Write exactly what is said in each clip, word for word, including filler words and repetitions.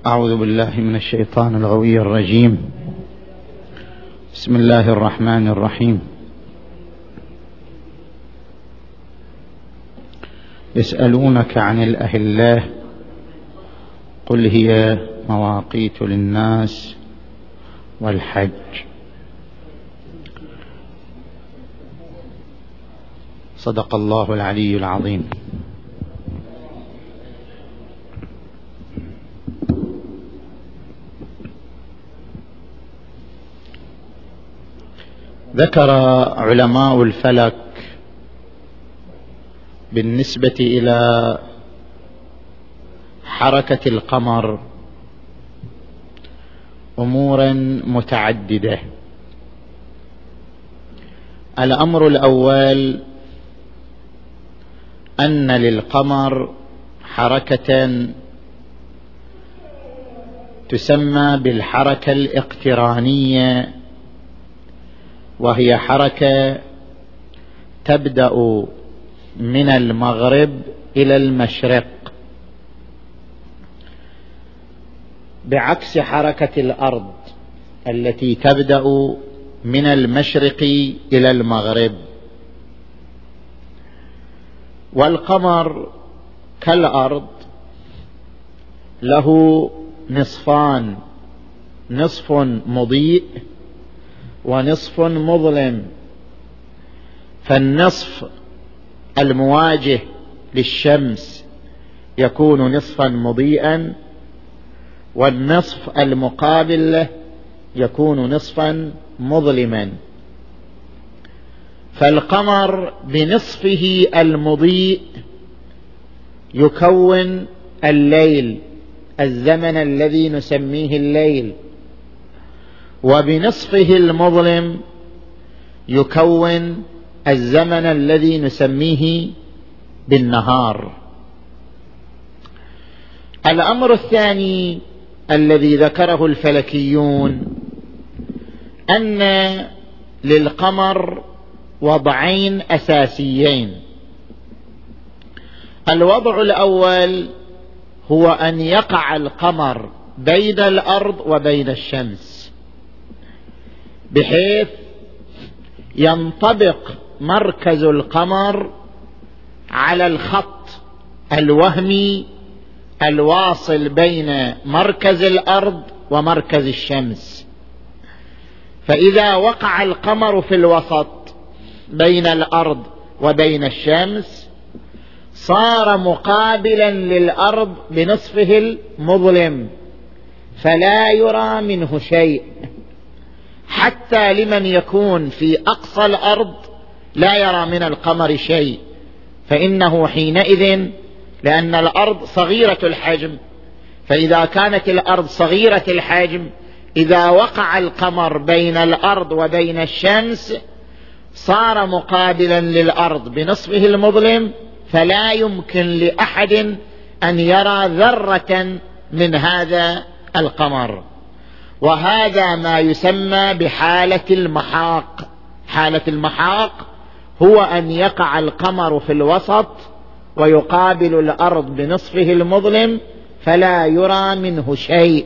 أعوذ بالله من الشيطان الغوي الرجيم. بسم الله الرحمن الرحيم. يسألونك عن الأهلة قل هي مواقيت للناس والحج. صدق الله العلي العظيم. ذكر علماء الفلك بالنسبة إلى حركة القمر أمورا متعددة. الأمر الأول أن للقمر حركة تسمى بالحركة الاقترانية، وهي حركة تبدأ من المغرب إلى المشرق، بعكس حركة الأرض التي تبدأ من المشرق إلى المغرب. والقمر كالأرض له نصفان، نصف مضيء ونصف مظلم، فالنصف المواجه للشمس يكون نصفا مضيئا، والنصف المقابل له يكون نصفا مظلما. فالقمر بنصفه المضيء يكون الليل، الزمن الذي نسميه الليل، وبنصفه المظلم يكون الزمن الذي نسميه بالنهار. الأمر الثاني الذي ذكره الفلكيون أن للقمر وضعين أساسيين. الوضع الأول هو أن يقع القمر بين الأرض وبين الشمس، بحيث ينطبق مركز القمر على الخط الوهمي الواصل بين مركز الأرض ومركز الشمس. فإذا وقع القمر في الوسط بين الأرض وبين الشمس صار مقابلا للأرض بنصفه المظلم، فلا يرى منه شيء، حتى لمن يكون في أقصى الأرض لا يرى من القمر شيء، فإنه حينئذ، لأن الأرض صغيرة الحجم، فإذا كانت الأرض صغيرة الحجم إذا وقع القمر بين الأرض وبين الشمس صار مقابلا للأرض بنصفه المظلم، فلا يمكن لأحد أن يرى ذرة من هذا القمر. وهذا ما يسمى بحالة المحاق. حالة المحاق هو أن يقع القمر في الوسط ويقابل الأرض بنصفه المظلم فلا يرى منه شيء،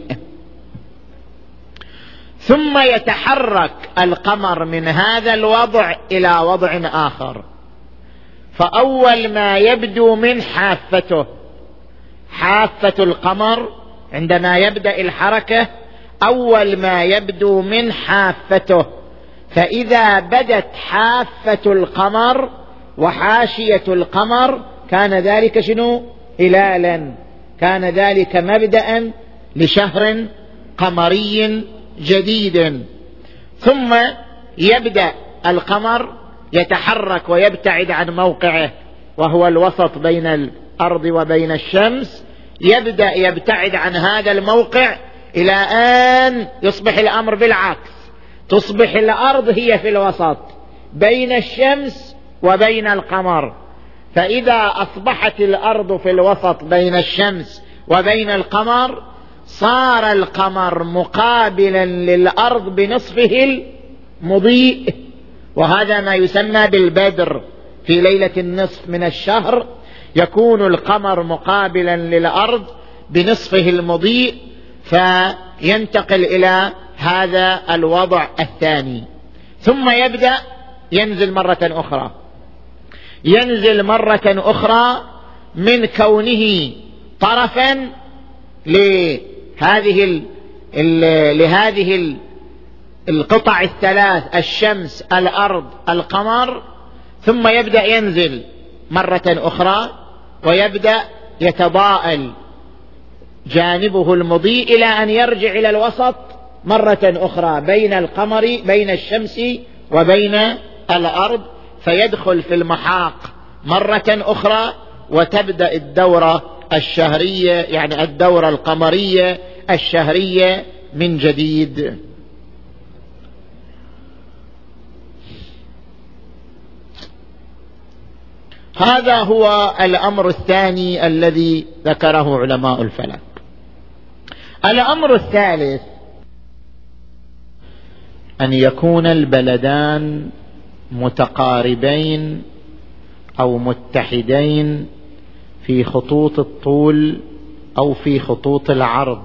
ثم يتحرك القمر من هذا الوضع إلى وضع آخر. فأول ما يبدو من حافته، حافة القمر عندما يبدأ الحركة أول ما يبدو من حافته، فإذا بدت حافة القمر وحاشية القمر كان ذلك شنو؟ هلالا، كان ذلك مبدأ لشهر قمري جديد. ثم يبدأ القمر يتحرك ويبتعد عن موقعه وهو الوسط بين الأرض وبين الشمس، يبدأ يبتعد عن هذا الموقع إلى أن يصبح الأمر بالعكس، تصبح الأرض هي في الوسط بين الشمس وبين القمر. فإذا أصبحت الأرض في الوسط بين الشمس وبين القمر صار القمر مقابلا للأرض بنصفه المضيء، وهذا ما يسمى بالبدر. في ليلة النصف من الشهر يكون القمر مقابلا للأرض بنصفه المضيء، فينتقل إلى هذا الوضع الثاني، ثم يبدأ ينزل مرة أخرى، ينزل مرة أخرى من كونه طرفا لهذه ال ال لهذه ال القطع الثلاث: الشمس، الأرض، القمر، ثم يبدأ ينزل مرة أخرى ويبدأ يتضاءل جانبه المضيء إلى أن يرجع إلى الوسط مرة أخرى بين القمر بين الشمس وبين الأرض، فيدخل في المحاق مرة أخرى، وتبدأ الدورة الشهرية يعني الدورة القمرية الشهرية من جديد. هذا هو الأمر الثاني الذي ذكره علماء الفلك. الأمر الثالث أن يكون البلدان متقاربين أو متحدين في خطوط الطول أو في خطوط العرض،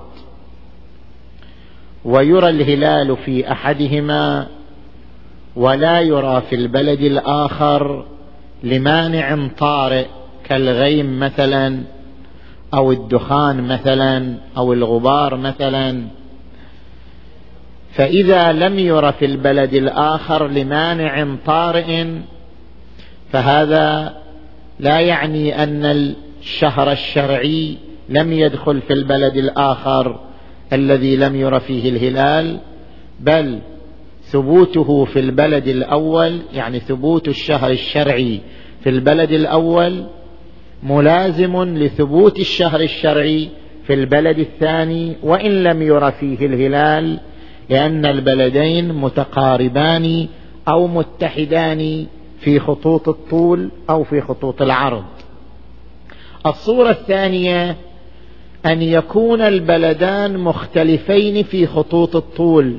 ويرى الهلال في أحدهما ولا يرى في البلد الآخر لمانع طارئ كالغيم مثلا أو الدخان مثلا أو الغبار مثلا. فإذا لم يرى في البلد الآخر لمانع طارئ فهذا لا يعني أن الشهر الشرعي لم يدخل في البلد الآخر الذي لم يرى فيه الهلال، بل ثبوته في البلد الأول يعني ثبوت الشهر الشرعي في البلد الأول ملازم لثبوت الشهر الشرعي في البلد الثاني وإن لم يرى فيه الهلال، لأن البلدين متقاربان أو متحدان في خطوط الطول أو في خطوط العرض. الصورة الثانية أن يكون البلدان مختلفين في خطوط الطول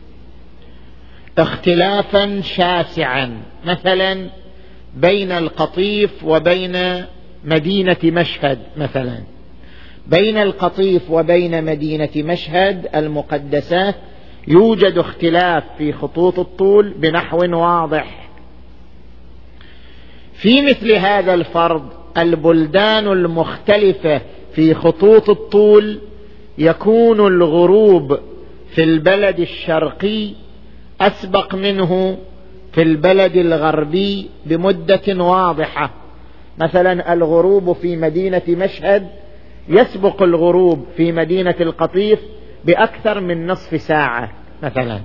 اختلافا شاسعا، مثلا بين القطيف وبين مدينة مشهد، مثلا بين القطيف وبين مدينة مشهد المقدسة يوجد اختلاف في خطوط الطول بنحو واضح. في مثل هذا الفرض البلدان المختلفة في خطوط الطول يكون الغروب في البلد الشرقي أسبق منه في البلد الغربي بمدة واضحة. مثلا الغروب في مدينة مشهد يسبق الغروب في مدينة القطيف بأكثر من نصف ساعة مثلا.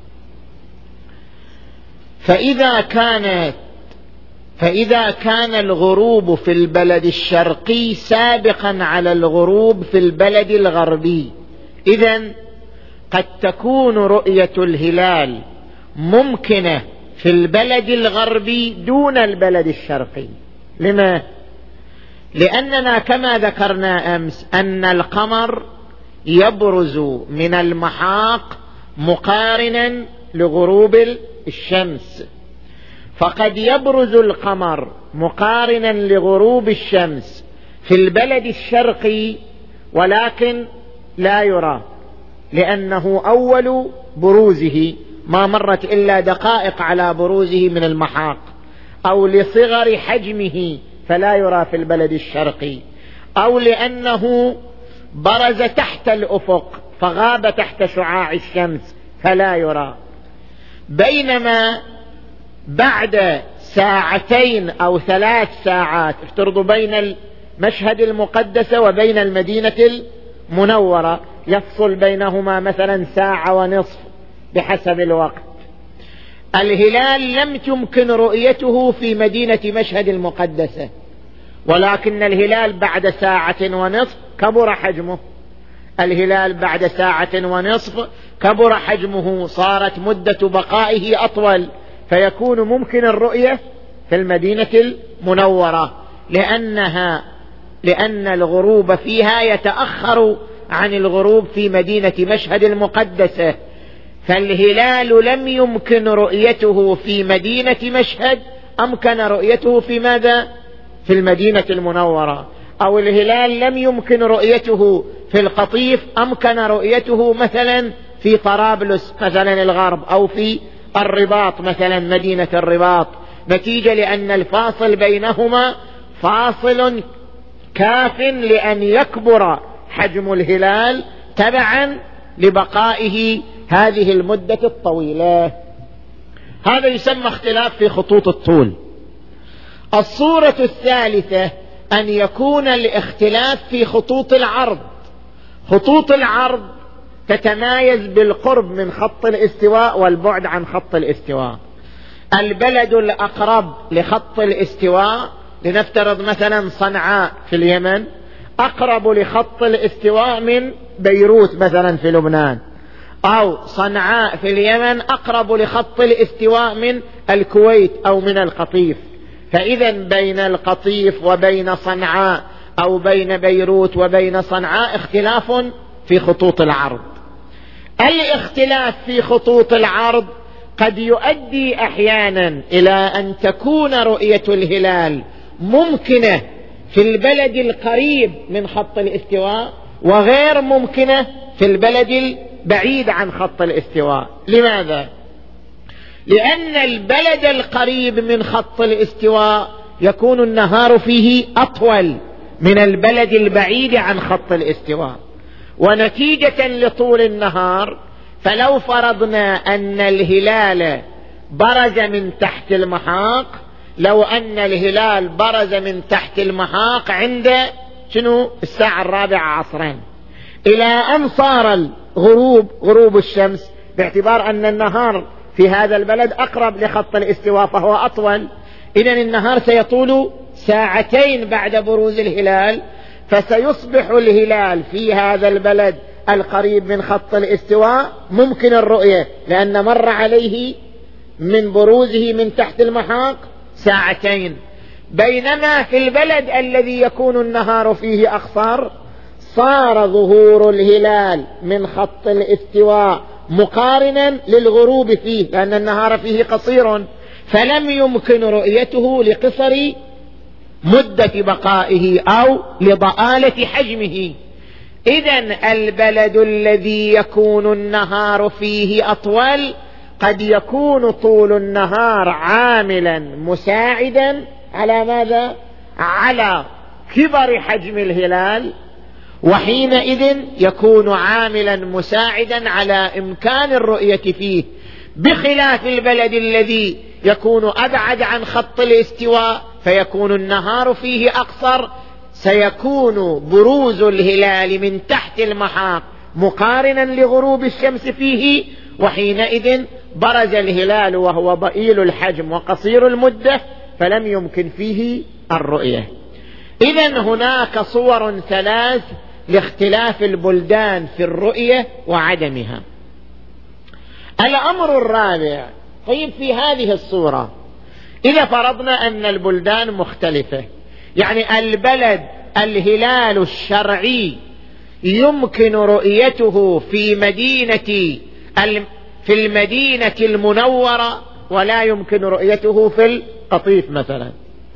فإذا كانت فإذا كان الغروب في البلد الشرقي سابقا على الغروب في البلد الغربي، إذن قد تكون رؤية الهلال ممكنة في البلد الغربي دون البلد الشرقي. لما؟ لأننا كما ذكرنا أمس أن القمر يبرز من المحاق مقارنا لغروب الشمس، فقد يبرز القمر مقارنا لغروب الشمس في البلد الشرقي ولكن لا يرى، لأنه أول بروزه ما مرت إلا دقائق على بروزه من المحاق، أو لصغر حجمه فلا يرى في البلد الشرقي، أو لأنه برز تحت الأفق فغاب تحت شعاع الشمس فلا يرى. بينما بعد ساعتين أو ثلاث ساعات، افترضوا بين المشهد المقدسة وبين المدينة المنورة يفصل بينهما مثلا ساعة ونصف بحسب الوقت، الهلال لم يمكن رؤيته في مدينة مشهد المقدسة، ولكن الهلال بعد ساعة ونصف كبر حجمه، الهلال بعد ساعة ونصف كبر حجمه، صارت مدة بقائه أطول، فيكون ممكن الرؤية في المدينة المنورة لأنها لأن الغروب فيها يتأخر عن الغروب في مدينة مشهد المقدسة. فالهلال لم يمكن رؤيته في مدينة مشهد، أمكن رؤيته في ماذا؟ في المدينة المنورة. أو الهلال لم يمكن رؤيته في القطيف أمكن رؤيته مثلا في طرابلس مثلا الغرب، أو في الرباط مثلا مدينة الرباط، نتيجة لأن الفاصل بينهما فاصل كاف لأن يكبر حجم الهلال تبعا لبقائه هذه المدة الطويلة. هذا يسمى اختلاف في خطوط الطول. الصورة الثالثة أن يكون الاختلاف في خطوط العرض. خطوط العرض تتمايز بالقرب من خط الاستواء والبعد عن خط الاستواء. البلد الأقرب لخط الاستواء لنفترض مثلا صنعاء في اليمن أقرب لخط الاستواء من بيروت مثلا في لبنان، أو صنعاء في اليمن أقرب لخط الاستواء من الكويت أو من القطيف. فإذا بين القطيف وبين صنعاء أو بين بيروت وبين صنعاء اختلاف في خطوط العرض. الاختلاف في خطوط العرض قد يؤدي أحيانا إلى أن تكون رؤية الهلال ممكنة في البلد القريب من خط الاستواء وغير ممكنة في البلد البعيد عن خط الاستواء. لماذا؟ لأن البلد القريب من خط الاستواء يكون النهار فيه أطول من البلد البعيد عن خط الاستواء، ونتيجة لطول النهار فلو فرضنا أن الهلال برز من تحت المحاق، لو أن الهلال برز من تحت المحاق عند شنو الساعة الرابعة عصرا إلى أن صار الغروب غروب الشمس، باعتبار أن النهار في هذا البلد أقرب لخط الاستواء فهو أطول، إذن النهار سيطول ساعتين بعد بروز الهلال، فسيصبح الهلال في هذا البلد القريب من خط الاستواء ممكن الرؤية، لأن مر عليه من بروزه من تحت المحاق ساعتين. بينما في البلد الذي يكون النهار فيه أقصر صار ظهور الهلال من خط الاستواء مقارنا للغروب فيه، لأن النهار فيه قصير، فلم يمكن رؤيته لقصر مدة بقائه أو لضآلة حجمه. إذن البلد الذي يكون النهار فيه أطول قد يكون طول النهار عاملا مساعدا على ماذا؟ على كبر حجم الهلال، وحينئذ يكون عاملا مساعدا على إمكان الرؤية فيه، بخلاف البلد الذي يكون أبعد عن خط الاستواء فيكون النهار فيه أقصر، سيكون بروز الهلال من تحت المحاق مقارنا لغروب الشمس فيه، وحينئذ برز الهلال وهو ضئيل الحجم وقصير المدة فلم يمكن فيه الرؤية. إذن هناك صور ثلاث لاختلاف البلدان في الرؤية وعدمها. الأمر الرابع، طيب في هذه الصورة إذا فرضنا أن البلدان مختلفة، يعني البلد الهلال الشرعي يمكن رؤيته في مدينة في المدينة المنورة ولا يمكن رؤيته في القطيف مثلا،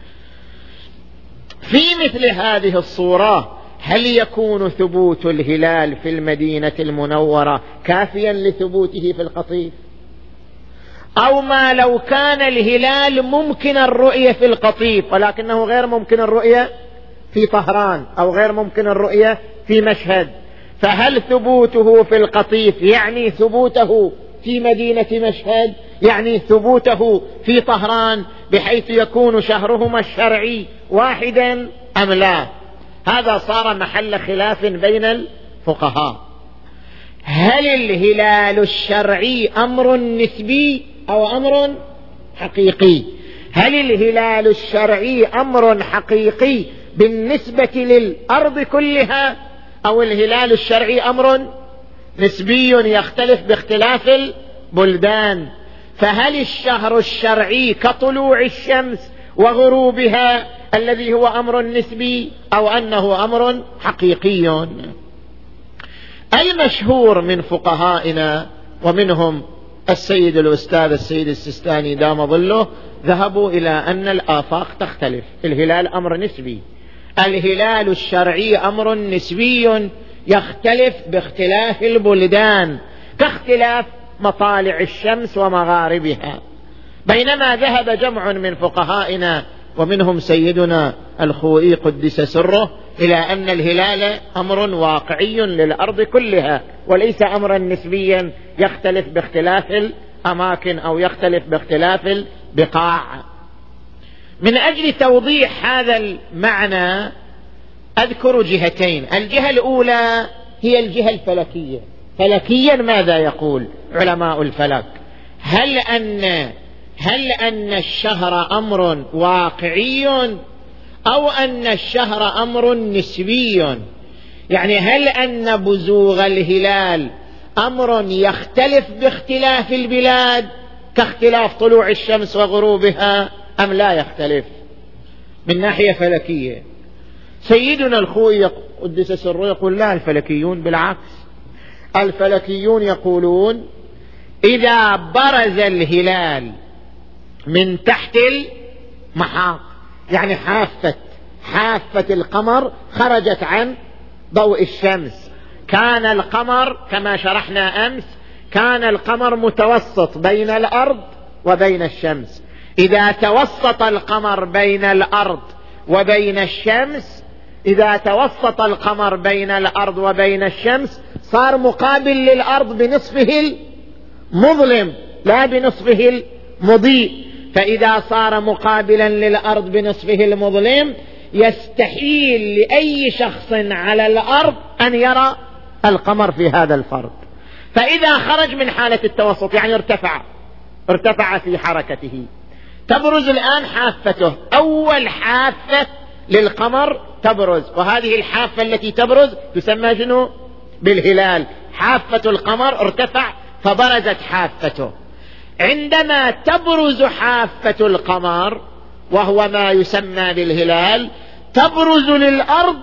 في مثل هذه الصورة هل يكون ثبوت الهلال في المدينة المنورة كافيا لثبوته في القطيف؟ أو ما لو كان الهلال ممكن الرؤية في القطيف ولكنه غير ممكن الرؤية في طهران أو غير ممكن الرؤية في مشهد، فهل ثبوته في القطيف يعني ثبوته في مدينة مشهد، يعني ثبوته في طهران، بحيث يكون شهرهما الشرعي واحدا أم لا؟ هذا صار محل خلاف بين الفقهاء. هل الهلال الشرعي أمر نسبي أو أمر حقيقي؟ هل الهلال الشرعي أمر حقيقي بالنسبة للأرض كلها، أو الهلال الشرعي أمر نسبي يختلف باختلاف البلدان؟ فهل الشهر الشرعي كطلوع الشمس وغروبها الذي هو أمر نسبي أو أنه أمر حقيقي؟ المشهور من فقهائنا ومنهم السيد الأستاذ السيد السيستاني دام ظله ذهبوا إلى أن الآفاق تختلف. الهلال أمر نسبي، الهلال الشرعي أمر نسبي يختلف باختلاف البلدان، كاختلاف مطالع الشمس ومغاربها. بينما ذهب جمع من فقهائنا ومنهم سيدنا الخوئي قدس سره إلى أن الهلال أمر واقعي للأرض كلها، وليس أمرا نسبيا يختلف باختلاف الأماكن أو يختلف باختلاف البقاع. من أجل توضيح هذا المعنى أذكر جهتين. الجهة الأولى هي الجهة الفلكية. فلكيا ماذا يقول علماء الفلك؟ هل أن هل أن الشهر أمر واقعي أو أن الشهر أمر نسبي؟ يعني هل أن بزوغ الهلال أمر يختلف باختلاف البلاد كاختلاف طلوع الشمس وغروبها أم لا يختلف؟ من ناحية فلكية سيدنا الخوئي قدس سره يقول لا، الفلكيون بالعكس، الفلكيون يقولون إذا برز الهلال من تحت المحاق، يعني حافة حافة القمر خرجت عن ضوء الشمس، كان القمر كما شرحنا أمس كان القمر متوسط بين الأرض وبين الشمس. إذا توسط القمر بين الأرض وبين الشمس إذا توسط القمر بين الأرض وبين الشمس صار مقابل للأرض بنصفه المظلم لا بنصفه المضيء. فإذا صار مقابلا للأرض بنصفه المظلم يستحيل لأي شخص على الأرض أن يرى القمر في هذا الفرد. فإذا خرج من حالة التوسط يعني ارتفع ارتفع في حركته، تبرز الآن حافته، أول حافة للقمر تبرز، وهذه الحافة التي تبرز تسمى شنو؟ بالهلال. حافة القمر ارتفع فبرزت حافته. عندما تبرز حافة القمر وهو ما يسمى بالهلال تبرز للأرض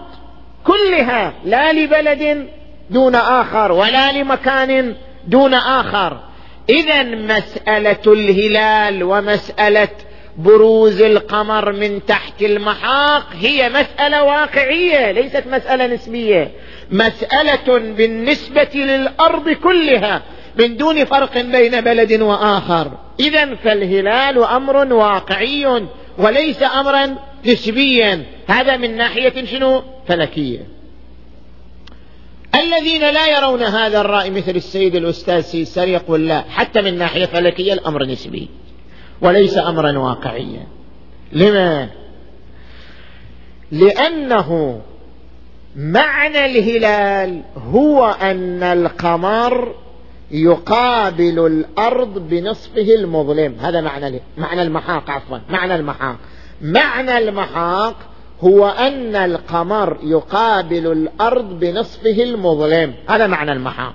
كلها، لا لبلد دون آخر ولا لمكان دون آخر. إذن مسألة الهلال ومسألة بروز القمر من تحت المحاق هي مسألة واقعية ليست مسألة نسبية، مسألة بالنسبة للأرض كلها من دون فرق بين بلد وآخر. إذن فالهلال أمر واقعي وليس أمرا نسبيا. هذا من ناحية شنو؟ فلكية. الذين لا يرون هذا الرأي مثل السيد الأستاذ سيسر يقول لا، حتى من ناحية فلكية الأمر نسبي وليس أمرا واقعيا. لما؟ لأنه معنى الهلال هو أن القمر يقابل الأرض بنصفه المظلم. هذا معنى معنى المحاق عفوا معنى المحاق معنى المحاق هو أن القمر يقابل الأرض بنصفه المظلم. هذا معنى المحاق.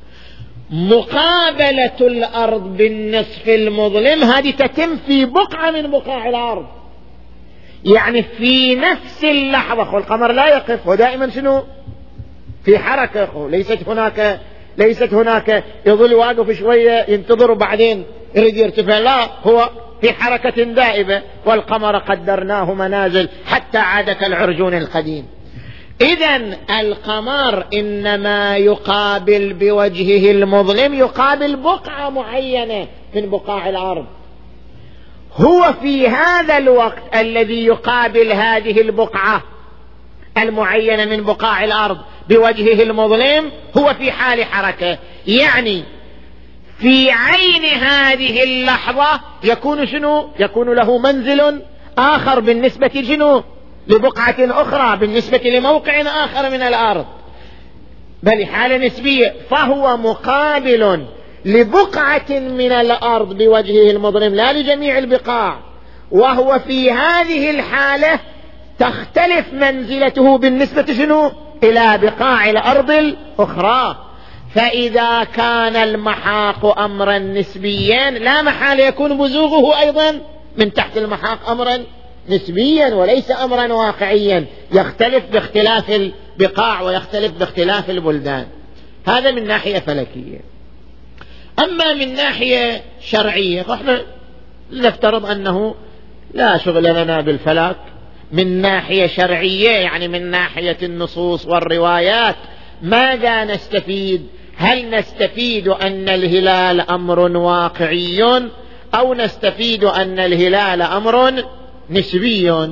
مقابلة الأرض بالنصف المظلم هذه تتم في بقعة من بقاع الأرض، يعني في نفس اللحظة. والقمر لا يقف، ودائما شنو؟ في حركة. ليست هناك ليست هناك يظل واقف شوية ينتظر وبعدين يريد يرتفع، لا، هو في حركة دائبة. والقمر قدرناه منازل حتى عاد كالعرجون القديم. إذن القمر إنما يقابل بوجهه المظلم يقابل بقعة معينة من بقاع الأرض. هو في هذا الوقت الذي يقابل هذه البقعة المعينة من بقاع الأرض بوجهه المظلم هو في حال حركة، يعني في عين هذه اللحظة يكون شنو؟ يكون له منزل آخر بالنسبة شنو؟ لبقعة أخرى، بالنسبة لموقع آخر من الأرض، بل حالة نسبية. فهو مقابل لبقعة من الأرض بوجهه المظلم لا لجميع البقاع. وهو في هذه الحالة تختلف منزلته بالنسبة شنو؟ إلى بقاع الأرض الأخرى. فإذا كان المحاق أمرا نسبيا لا محال يكون بزوغه أيضا من تحت المحاق أمرا نسبيا وليس أمرا واقعيا، يختلف باختلاف البقاع ويختلف باختلاف البلدان. هذا من ناحية فلكية. أما من ناحية شرعية فإحنا نفترض أنه لا شغل لنا بالفلك من ناحية شرعية، يعني من ناحية النصوص والروايات ماذا نستفيد؟ هل نستفيد أن الهلال أمر واقعي أو نستفيد أن الهلال أمر نسبي؟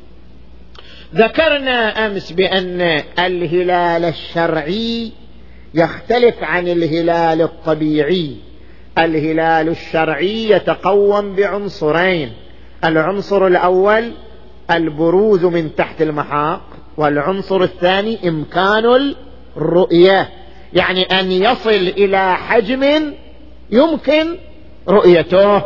ذكرنا أمس بأن الهلال الشرعي يختلف عن الهلال الطبيعي. الهلال الشرعي يتقوم بعنصرين: العنصر الأول البروز من تحت المحاق، والعنصر الثاني إمكان الرؤية، يعني أن يصل إلى حجم يمكن رؤيته.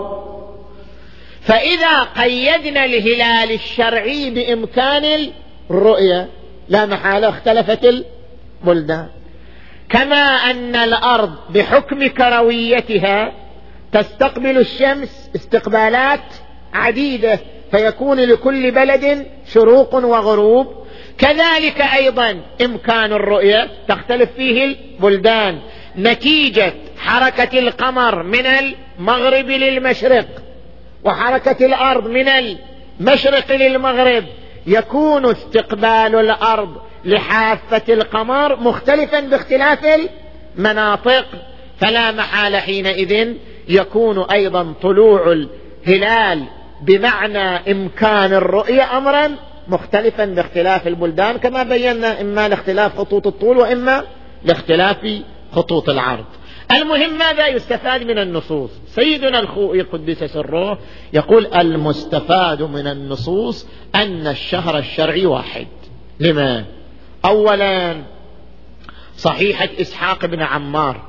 فإذا قيدنا الهلال الشرعي بإمكان الرؤية لا محالة اختلفت البلدان. كما أن الأرض بحكم كرويتها تستقبل الشمس استقبالات عديدة، فيكون لكل بلد شروق وغروب، كذلك أيضا إمكان الرؤية تختلف فيه البلدان نتيجة حركة القمر من المغرب للمشرق وحركة الأرض من المشرق للمغرب. يكون استقبال الأرض لحافة القمر مختلفا باختلاف المناطق، فلا محال حينئذ يكون أيضا طلوع الهلال بمعنى إمكان الرؤية أمرا مختلفا باختلاف البلدان، كما بينا إما لاختلاف خطوط الطول وإما لاختلاف خطوط العرض. المهم ماذا يستفاد من النصوص؟ سيدنا الخوئي قدس سره يقول المستفاد من النصوص أن الشهر الشرعي واحد. لما؟ أولا صحيحة إسحاق بن عمار: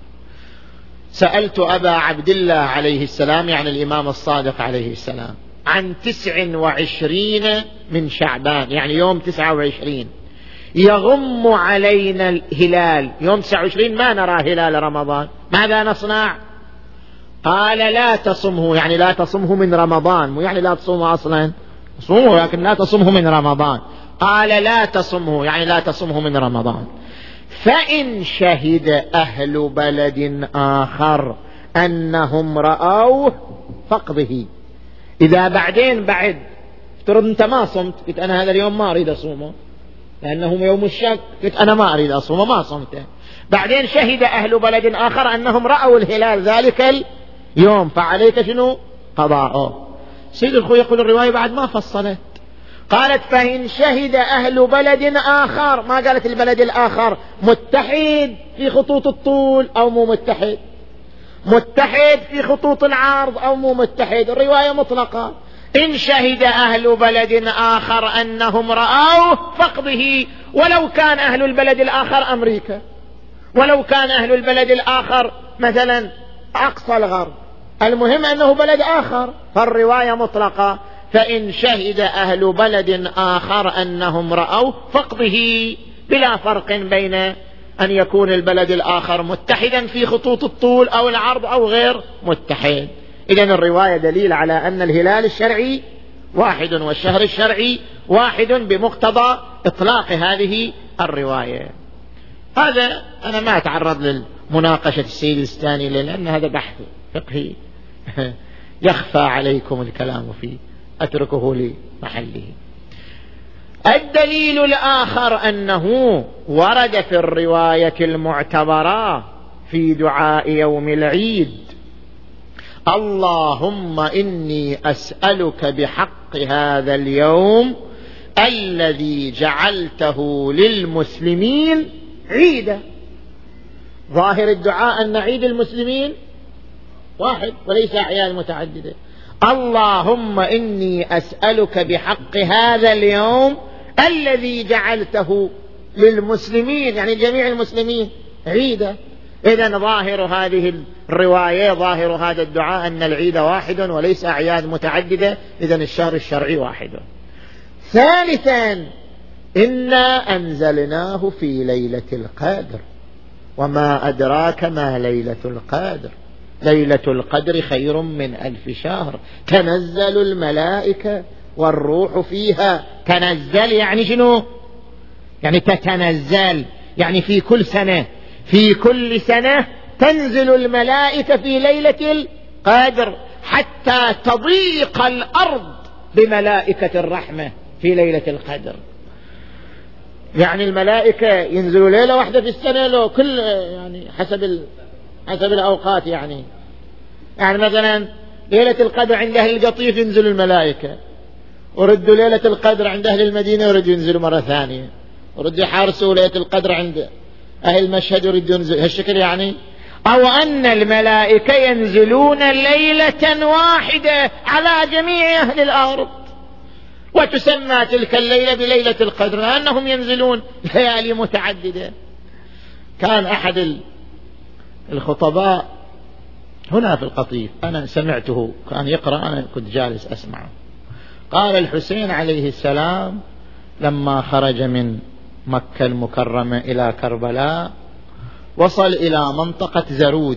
سألت أبا عبد الله عليه السلام، يعني الإمام الصادق عليه السلام، عن تسع وعشرين من شعبان، يعني يوم تسعة وعشرين يغم علينا الهلال، يوم تسعة وعشرين ما نرى هلال رمضان، ماذا نصنع؟ قال لا تصمه، يعني لا تصمه من رمضان، مو يعني لا تصومه أصلا، صومه لكن لا تصمه من رمضان. قال لا تصمه، يعني لا تصمه من رمضان. فإن شهد أهل بلد آخر أنهم رأوه فقده. إذا بعدين بعد افترض أنت ما صمت، قلت أنا هذا اليوم ما أريد أصومه لأنه يوم الشك، قلت أنا ما أريد أصومه ما صمته، بعدين شهد أهل بلد آخر أنهم رأوا الهلال ذلك اليوم، فعليك شنو؟ قضاءه. سيد الخوي يقول الرواية بعد ما فصلت، قالت فإن شهد أهل بلد آخر، ما قالت البلد الآخر متحد في خطوط الطول أو مو متحد، متحد في خطوط العرض أو مو متحد، الرواية مطلقة. إن شهد أهل بلد آخر أنهم رأوه فقده، ولو كان أهل البلد الآخر أمريكا، ولو كان أهل البلد الآخر مثلا أقصى الغرب، المهم أنه بلد آخر، فالرواية مطلقة. فإن شهد أهل بلد آخر أنهم رأوا فقده، بلا فرق بين أن يكون البلد الآخر متحدا في خطوط الطول أو العرض أو غير متحد. إذن الرواية دليل على أن الهلال الشرعي واحد والشهر الشرعي واحد بمقتضى إطلاق هذه الرواية. هذا أنا ما أتعرض للمناقشة السيد الثاني لأن هذا بحث فقهي يخفى عليكم الكلام فيه، أتركه لمحله. الدليل الآخر أنه ورد في الرواية المعتبرة في دعاء يوم العيد: اللهم إني أسألك بحق هذا اليوم الذي جعلته للمسلمين عيدا. ظاهر الدعاء أن عيد المسلمين واحد وليس أعياد متعددة. اللهم إني أسألك بحق هذا اليوم الذي جعلته للمسلمين، يعني جميع المسلمين، عيدا. إذن ظاهر هذه الرواية، ظاهر هذا الدعاء أن العيد واحد وليس أعياد متعددة، إذن الشهر الشرعي واحد. ثالثا إنا أنزلناه في ليلة القدر، وما أدراك ما ليلة القدر، ليلة القدر خير من ألف شهر، تنزل الملائكة والروح فيها. تنزل يعني شنو؟ يعني تتنزل، يعني في كل سنة، في كل سنة تنزل الملائكة في ليلة القدر حتى تضيق الأرض بملائكة الرحمة في ليلة القدر. يعني الملائكة ينزلوا ليلة واحدة في السنة لو كل يعني حسب ال... حسب الأوقات يعني يعني مثلا ليلة القدر عند أهل القطيف ينزل الملائكة، وردوا ليلة القدر عند أهل المدينة وردوا ينزلوا مرة ثانية، وردوا يحارسوا ليلة القدر عند أهل المشهد وردوا ينزلوا هالشكل يعني. أو أن الملائكة ينزلون ليلة واحدة على جميع أهل الأرض، وتسمى تلك الليلة بليلة القدر لأنهم ينزلون ليالي متعددة. كان أحد الخطباء هنا في القطيف أنا سمعته كان يقرأ، أنا كنت جالس أسمعه، قال الحسين عليه السلام لما خرج من مكة المكرمة إلى كربلاء وصل إلى منطقة زرود،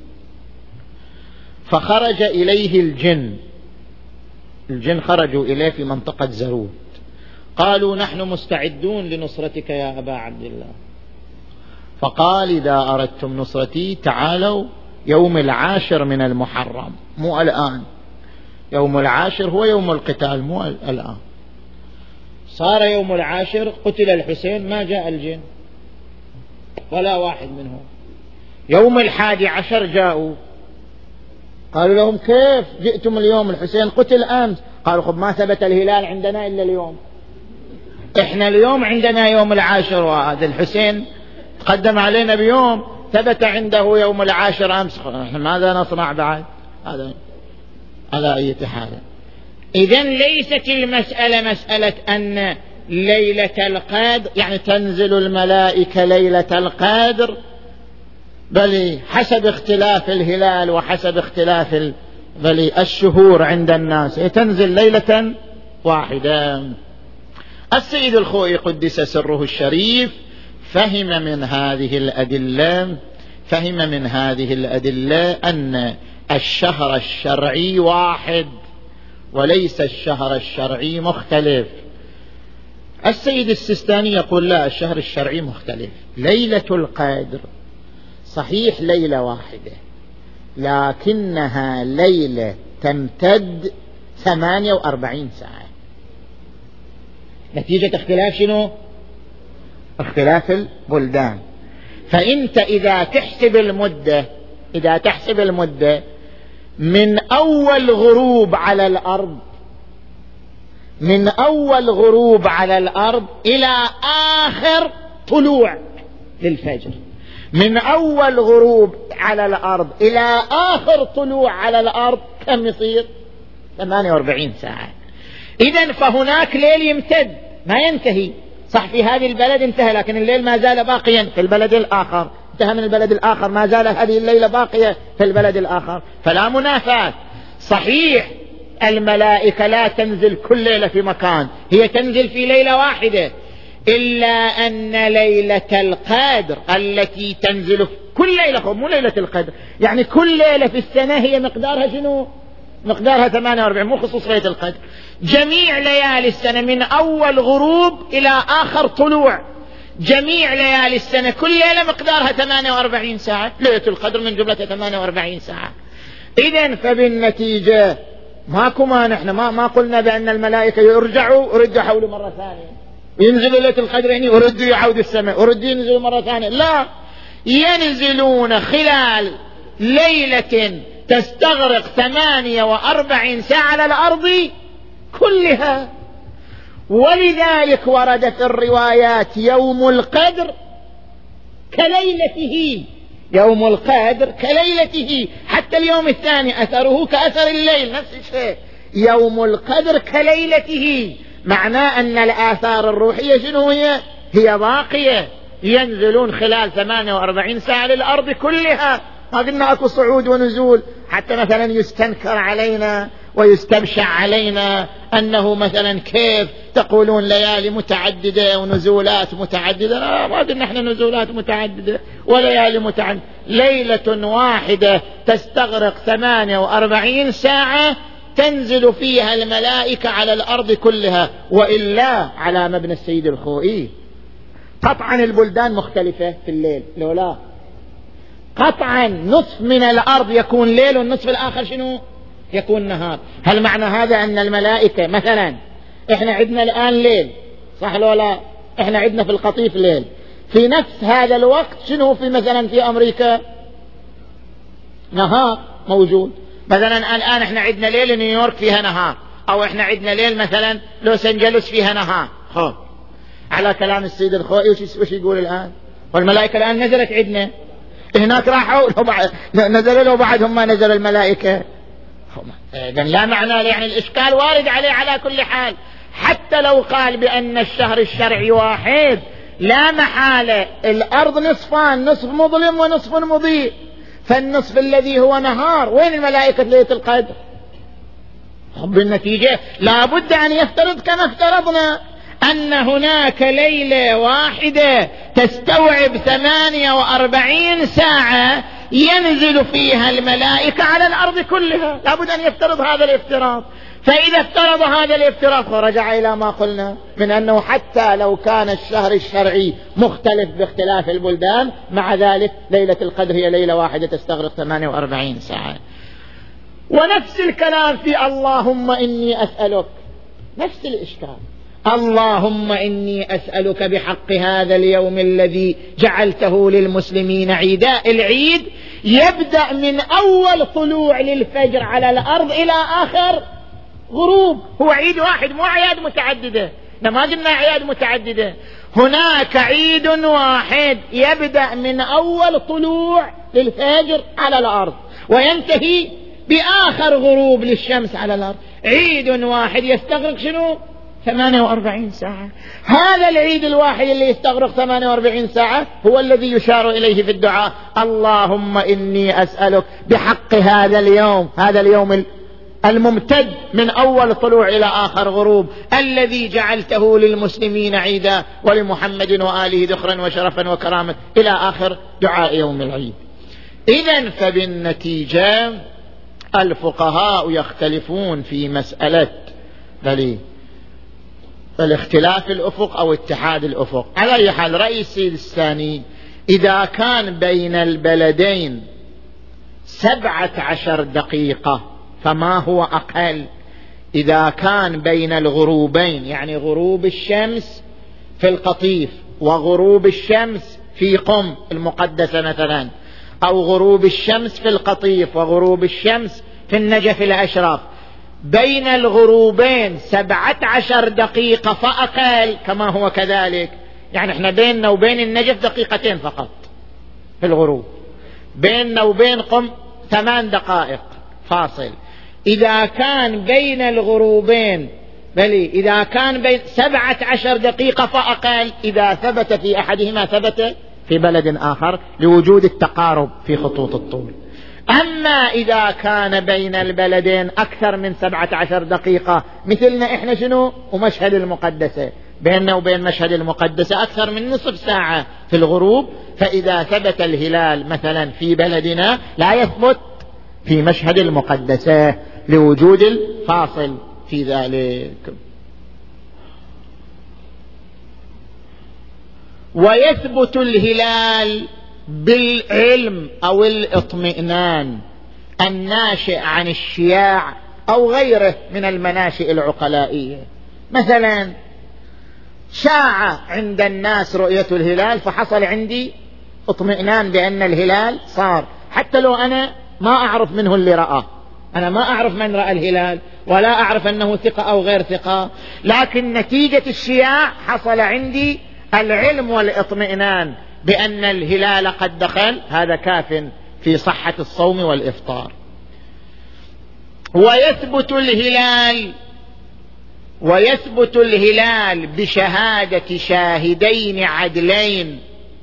فخرج إليه الجن الجن خرجوا إليه في منطقة زرود، قالوا نحن مستعدون لنصرتك يا أبا عبد الله. فقال إذا أردتم نصرتي تعالوا يوم العاشر من المحرم، مو الآن، يوم العاشر هو يوم القتال مو الآن. صار يوم العاشر قتل الحسين، ما جاء الجن ولا واحد منهم. يوم الحادي عشر جاءوا، قالوا لهم كيف جئتم اليوم؟ الحسين قتل أمس. قالوا خب ما ثبت الهلال عندنا إلا اليوم، إحنا اليوم عندنا يوم العاشر، وهذا الحسين تقدم علينا بيوم ثبت عنده يوم العاشر أمس، إحنا ماذا نصنع بعد؟ هذا على أي حال. إذن ليست المسألة مسألة أن ليلة القدر يعني تنزل الملائكة ليلة القدر، بل حسب اختلاف الهلال وحسب اختلاف بل الشهور عند الناس تنزل ليلة واحدة. السيد الخوئي قدس سره الشريف فهم من هذه الأدلة فهم من هذه الأدلة أن الشهر الشرعي واحد وليس الشهر الشرعي مختلف. السيد السيستاني يقول لا، الشهر الشرعي مختلف. ليلة القدر صحيح ليلة واحدة، لكنها ليلة تمتد ثمانية وأربعين ساعة، نتيجة اختلاف شنو؟ اختلاف البلدان. فأنت إذا تحسب المدة إذا تحسب المدة من أول غروب على الأرض من أول غروب على الأرض إلى آخر طلوع للفجر، من أول غروب على الأرض إلى آخر طلوع على الأرض كم يصير؟ ثمانية وأربعين ساعة. إذن فهناك ليل يمتد ما ينتهي، صح في هذه البلد انتهى، لكن الليل ما زال باقيا في البلد الآخر، انتهى من البلد الآخر ما زال هذه الليلة باقية في البلد الآخر، فلا منافاة. صحيح الملائكة لا تنزل كل ليلة في مكان، هي تنزل في ليلة واحدة، إلا أن ليلة القدر التي تنزل كل ليلة، مو ليلة القدر يعني كل ليلة في السنة، هي مقدارها شنو؟ مقدارها ثمانية وأربعين، مو خصوص ليلة القدر. جميع ليالي السنة من أول غروب إلى آخر طلوع، جميع ليالي السنة كل ليلة مقدارها ثمانية وأربعين ساعة، ليلة القدر من جملة ثمانية وأربعين ساعة. إذن فبالنتيجة ماكو ما نحن ما, ما قلنا بأن الملائكة يرجعوا وردوا يحولوا مرة ثانية، ينزلوا ليلة القدر يعني وردوا يعودوا السماء وردوا ينزلوا مرة ثانية، لا، ينزلون خلال ليلة تستغرق ثمانية وأربعين ساعة على الأرض كلها. ولذلك ورد في الروايات يوم القدر كليلته، يوم القدر كليلته، حتى اليوم الثاني أثره كأثر الليل، نفس الشيء، يوم القدر كليلته، معناه أن الآثار الروحية شنو هي؟ هي باقية، ينزلون خلال ثمانية وأربعين ساعة للأرض كلها. ما قلنا أكو صعود ونزول حتى مثلا يستنكر علينا ويستبشع علينا أنه مثلا كيف تقولون ليالي متعددة ونزولات متعددة؟ لا، ما قلنا احنا نزولات متعددة وليالي متعددة، ليلة واحدة تستغرق ثمانية وأربعين ساعة تنزل فيها الملائكة على الأرض كلها. وإلا على مبنى السيد الخوئي قطعا البلدان مختلفة في الليل، لو لا قطعا نصف من الأرض يكون ليل والنصف الآخر شنو؟ يكون نهار. هل معنى هذا أن الملائكة مثلا إحنا عندنا الآن ليل، صح لو لا؟ إحنا عندنا في القطيف ليل، في نفس هذا الوقت شنو في مثلا في أمريكا نهار موجود. مثلا الآن إحنا عندنا ليل نيويورك فيها نهار، أو إحنا عندنا ليل مثلا لوس أنجلوس فيها نهار. خب على كلام السيد الخوئي وش يقول الآن؟ والملائكة الآن نزلت عندنا، هناك راحوا نزلوا له بعدهم ما نزل الملائكة. إذن لا معنى، يعني الإشكال وارد عليه على كل حال. حتى لو قال بأن الشهر الشرعي واحد، لا محالة الأرض نصفان، نصف مظلم ونصف مضيء، فالنصف الذي هو نهار وين الملائكة ليلة القدر؟ بالنتيجة لا بد أن يفترض كما افترضنا أن هناك ليلة واحدة تستوعب ثمانية وأربعين ساعة ينزل فيها الملائكة على الأرض كلها. لا بد أن يفترض هذا الافتراض. فإذا افترض هذا الافتراض فرجع إلى ما قلنا من أنه حتى لو كان الشهر الشرعي مختلف باختلاف البلدان، مع ذلك ليلة القدر هي ليلة واحدة تستغرق ثمانية وأربعين ساعة. ونفس الكلام في اللهم إني أسألك، نفس الإشكال. اللهم إني أسألك بحق هذا اليوم الذي جعلته للمسلمين عيدا. العيد يبدأ من أول طلوع للفجر على الأرض إلى آخر غروب. هو عيد واحد مو أعياد متعددة، ما قلنا أعياد متعددة. هناك عيد واحد يبدأ من أول طلوع للفجر على الأرض وينتهي بآخر غروب للشمس على الأرض. عيد واحد يستغرق شنو؟ ثمانية وأربعين ساعة. هذا العيد الواحد اللي يستغرق ثمانية وأربعين ساعة هو الذي يشار إليه في الدعاء. اللهم إني أسألك بحق هذا اليوم، هذا اليوم الممتد من أول طلوع إلى آخر غروب، الذي جعلته للمسلمين عيدا ولمحمد وآله ذخرا وشرفا وكرامة إلى آخر دعاء يوم العيد. إذن فبالنتيجة الفقهاء يختلفون في مسألة بل الاختلاف الأفق أو اتحاد الأفق. على أي حال رأي السيد الثاني إذا كان بين البلدين سبعة عشر دقيقة فما هو أقل. إذا كان بين الغروبين، يعني غروب الشمس في القطيف وغروب الشمس في قم المقدسة مثلا، أو غروب الشمس في القطيف وغروب الشمس في النجف الأشرف، بين الغروبين سبعة عشر دقيقة فأقل كما هو كذلك، يعني احنا بيننا وبين النجف دقيقتين فقط في الغروب، بيننا وبين قم ثمان دقائق فاصل. إذا كان بين الغروبين بل إذا كان بين سبعة عشر دقيقة فأقل، إذا ثبت في أحدهما ثبت في بلد آخر لوجود التقارب في خطوط الطول. أما إذا كان بين البلدين أكثر من سبعة عشر دقيقة مثلنا إحنا شنو ومشهد المقدسة، بيننا وبين مشهد المقدسة أكثر من نصف ساعة في الغروب، فإذا ثبت الهلال مثلا في بلدنا لا يثبت في مشهد المقدسة لوجود الفاصل في ذلك. ويثبت الهلال بالعلم أو الاطمئنان الناشئ عن الشياع أو غيره من المناشئ العقلائية. مثلا شاع عند الناس رؤية الهلال فحصل عندي اطمئنان بأن الهلال صار، حتى لو أنا ما أعرف منه اللي رأى، أنا ما أعرف من رأى الهلال ولا أعرف أنه ثقة أو غير ثقة، لكن نتيجة الشياع حصل عندي العلم والاطمئنان بأن الهلال قد دخل، هذا كاف في صحة الصوم والإفطار. ويثبت الهلال ويثبت الهلال بشهادة شاهدين عدلين.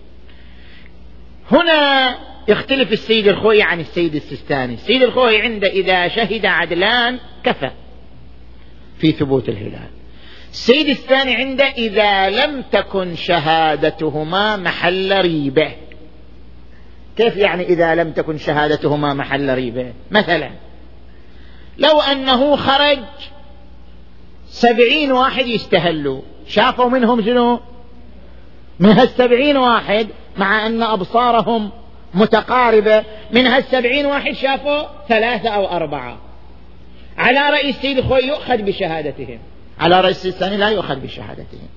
هنا يختلف السيد الخوئي عن السيد السيستاني. السيد الخوئي عنده إذا شهد عدلان كفى في ثبوت الهلال. السيد الثاني عنده إذا لم تكن شهادتهما محل ريبة. كيف يعني إذا لم تكن شهادتهما محل ريبة؟ مثلا لو أنه خرج سبعين واحد يستهلوا، شافوا منهم شنو؟ من هالسبعين واحد، مع أن أبصارهم متقاربة، من هالسبعين واحد شافوا ثلاثة أو أربعة، على رأي السيد الخوئي يؤخذ بشهادتهم، على رأي السيد الثاني لا يؤخذ بشهادتهم.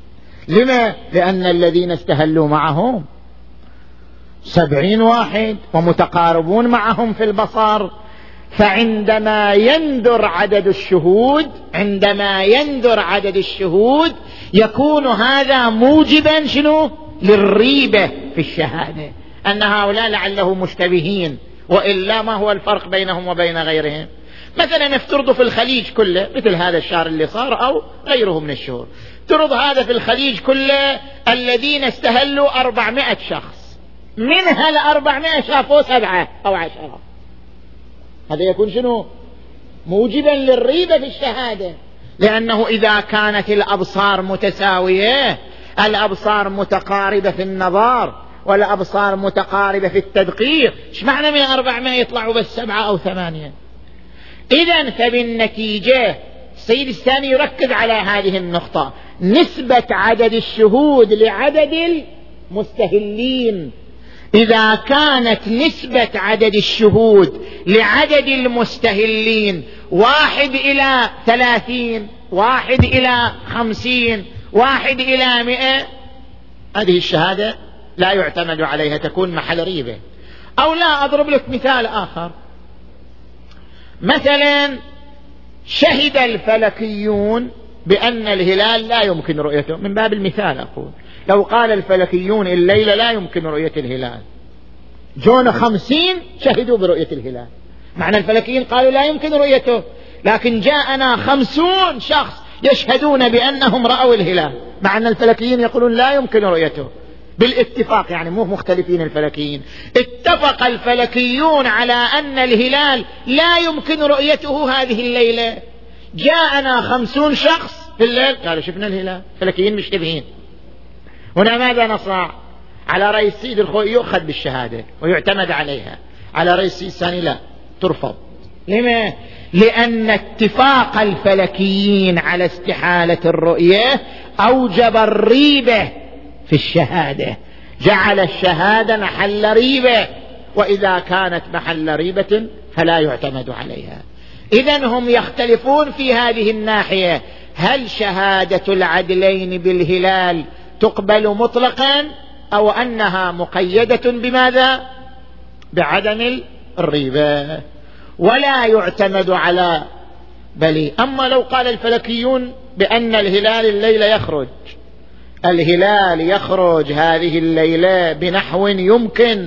لما؟ لأن الذين استهلوا معهم سبعين واحد ومتقاربون معهم في البصر، فعندما يندر عدد الشهود عندما يندر عدد الشهود يكون هذا موجبا شنو؟ للريبة في الشهادة، أن هؤلاء لعله مشتبهين، وإلا ما هو الفرق بينهم وبين غيرهم؟ مثلا نفترض في الخليج كله مثل هذا الشهر اللي صار أو غيره من الشهور، ترض هذا في الخليج كله الذين استهلوا أربعمائة شخص، منها الأربعمائة شافوا سبعة أو عشرة، هذا يكون شنو؟ موجبا للريبة في الشهادة، لأنه إذا كانت الأبصار متساوية، الأبصار متقاربة في النظر والأبصار متقاربة في التدقيق، ايش معنى من أربعمائة يطلعوا بس سبعة أو ثمانية؟ إذن فبالنتيجة السيد الثاني يركز على هذه النقطة، نسبة عدد الشهود لعدد المستهلين. إذا كانت نسبة عدد الشهود لعدد المستهلين واحد إلى ثلاثين، واحد إلى خمسين، واحد إلى مئة، هذه الشهادة لا يعتمد عليها، تكون محل ريبة. أو لا، أضرب لك مثال آخر، مثلا شهد الفلكيون بأن الهلال لا يمكن رؤيته، من باب المثال أقول، لو قال الفلكيون الليلة لا يمكن رؤية الهلال، جون خمسين شهدوا برؤية الهلال، معنى الفلكيين قالوا لا يمكن رؤيته، لكن جاءنا خمسون شخص يشهدون بأنهم رأوا الهلال، مع أن الفلكيين يقولون لا يمكن رؤيته بالاتفاق، يعني مو مختلفين الفلكيين، اتفق الفلكيون على أن الهلال لا يمكن رؤيته هذه الليلة، جاءنا خمسون شخص في الليل قالوا شفنا الهلال، الفلكيين مشتبهين. هنا ماذا نصنع؟ على رأي السيد الخوئي يؤخذ بالشهادة ويعتمد عليها، على رأي السيد الثاني لا، ترفض. لما؟ لأن اتفاق الفلكيين على استحالة الرؤية أوجب الريبة في الشهادة، جعل الشهادة محل ريبة، وإذا كانت محل ريبة فلا يعتمد عليها. إذن هم يختلفون في هذه الناحية، هل شهادة العدلين بالهلال تقبل مطلقا أو أنها مقيدة بماذا؟ بعدم الريبة، ولا يعتمد على بلي. أما لو قال الفلكيون بأن الهلال الليلة يخرج، الهلال يخرج هذه الليلة بنحو يمكن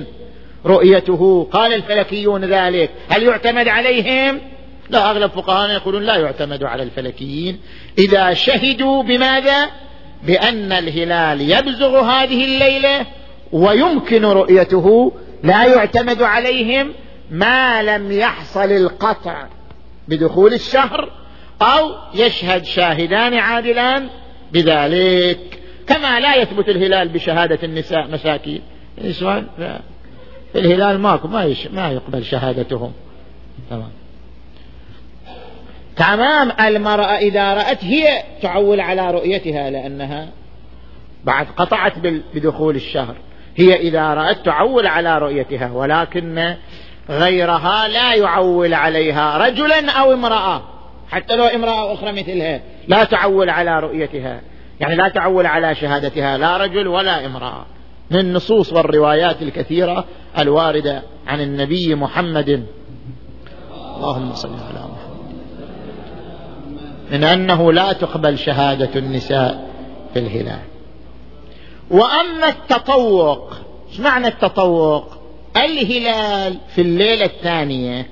رؤيته، قال الفلكيون ذلك، هل يعتمد عليهم؟ لا، أغلب فقهاء يقولون لا يعتمد على الفلكيين إذا شهدوا بماذا؟ بأن الهلال يبزغ هذه الليلة ويمكن رؤيته، لا يعتمد عليهم ما لم يحصل القطع بدخول الشهر أو يشهد شاهدان عادلان بذلك، كما لا يثبت الهلال بشهادة النساء مساكين، السؤال في الهلال ماكو ما, يش... ما يقبل شهادتهم. تمام تمام. المرأة إذا رأت هي تعول على رؤيتها لأنها بعد قطعت بدخول الشهر، هي إذا رأت تعول على رؤيتها، ولكن غيرها لا يعول عليها، رجلا أو امرأة، حتى لو امرأة أخرى مثلها لا تعول على رؤيتها، يعني لا تعول على شهادتها لا رجل ولا امرأة، من النصوص والروايات الكثيرة الواردة عن النبي محمد اللهم صل على محمد من أنه لا تقبل شهادة النساء في الهلال. وأما التطوق، ايش معنى التطوق؟ الهلال في الليلة الثانية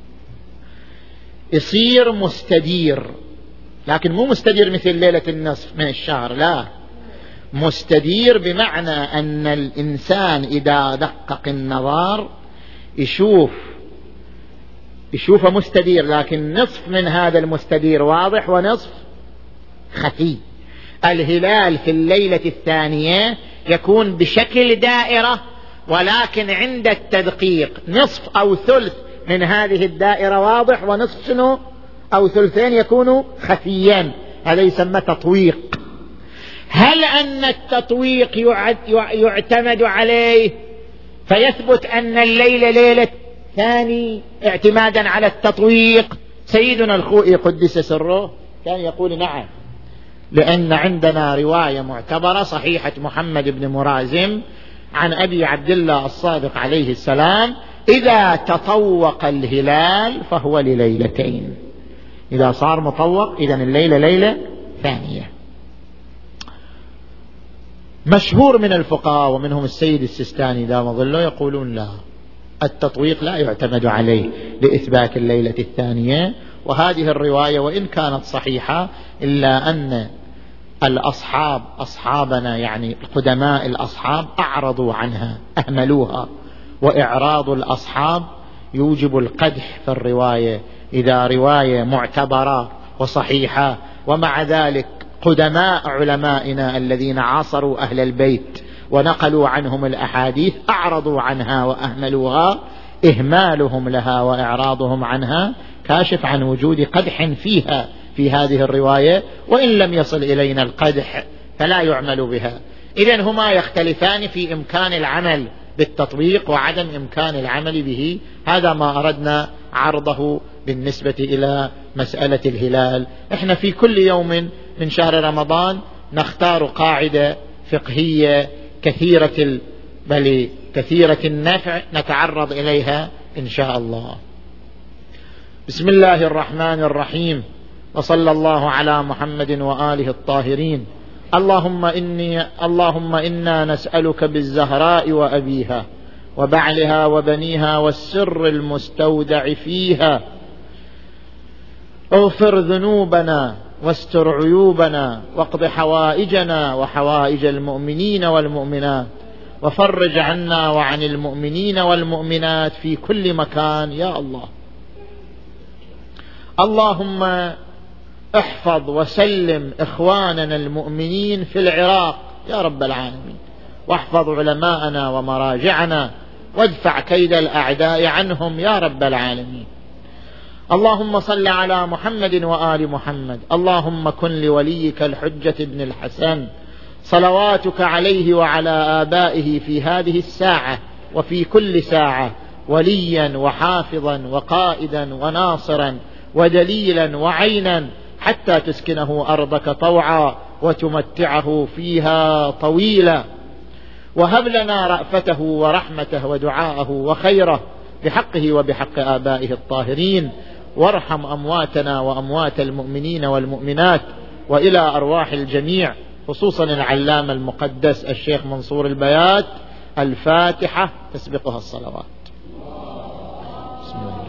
يصير مستدير، لكن مو مستدير مثل ليلة النصف من الشهر، لا، مستدير بمعنى أن الإنسان إذا دقق النظر يشوف يشوفه مستدير، لكن نصف من هذا المستدير واضح ونصف خفي. الهلال في الليلة الثانية يكون بشكل دائرة، ولكن عند التدقيق نصف أو ثلث من هذه الدائرة واضح، ونصف شنو أو ثلثين يكونوا خفيا، هذا يسمى تطويق. هل أن التطويق يعتمد عليه فيثبت أن الليلة ليلة ثاني اعتمادا على التطويق؟ سيدنا الخوئي قدس سره كان يقول نعم، لأن عندنا رواية معتبرة صحيحة محمد بن مرازم عن أبي عبد الله الصادق عليه السلام: إذا تطوق الهلال فهو لليلتين. إذا صار مطوق إذن الليلة ليلة ثانية. مشهور من الفقهاء ومنهم السيد السيستاني دام ظله يقولون لا، التطويق لا يعتمد عليه لإثبات الليلة الثانية. وهذه الرواية وإن كانت صحيحة إلا أن الأصحاب أصحابنا يعني القدماء الأصحاب أعرضوا عنها، أهملوها، وإعراض الأصحاب يوجب القدح في الرواية. إذا رواية معتبرة وصحيحة ومع ذلك قدماء علمائنا الذين عاصروا أهل البيت ونقلوا عنهم الأحاديث أعرضوا عنها وأهملوها، إهمالهم لها وإعراضهم عنها كاشف عن وجود قدح فيها في هذه الرواية، وإن لم يصل إلينا القدح فلا يعمل بها. إذن هما يختلفان في إمكان العمل بالتطبيق وعدم إمكان العمل به. هذا ما أردنا عرضه بالنسبة إلى مسألة الهلال. إحنا في كل يوم من شهر رمضان نختار قاعدة فقهية كثيرة بل كثيرة النفع نتعرض إليها إن شاء الله. بسم الله الرحمن الرحيم، وصلى الله على محمد وآله الطاهرين. اللهم إني اللهم إنا نسألك بالزهراء وأبيها وبعلها وبنيها والسر المستودع فيها، اغفر ذنوبنا واستر عيوبنا واقض حوائجنا وحوائج المؤمنين والمؤمنات، وفرج عنا وعن المؤمنين والمؤمنات في كل مكان يا الله. اللهم احفظ وسلم إخواننا المؤمنين في العراق يا رب العالمين، واحفظ علماءنا ومراجعنا، وادفع كيد الأعداء عنهم يا رب العالمين. اللهم صل على محمد وآل محمد. اللهم كن لوليك الحجة بن الحسن صلواتك عليه وعلى آبائه في هذه الساعة وفي كل ساعة وليا وحافظا وقائدا وناصرا ودليلا وعينا، حتى تسكنه أرضك طوعا وتمتعه فيها طويلا. وهب لنا رأفته ورحمته ودعاءه وخيره بحقه وبحق آبائه الطاهرين، وارحم أمواتنا وأموات المؤمنين والمؤمنات، وإلى أرواح الجميع خصوصا العلامة المقدس الشيخ منصور البيات. الفاتحة تسبقها الصلوات. بسم الله.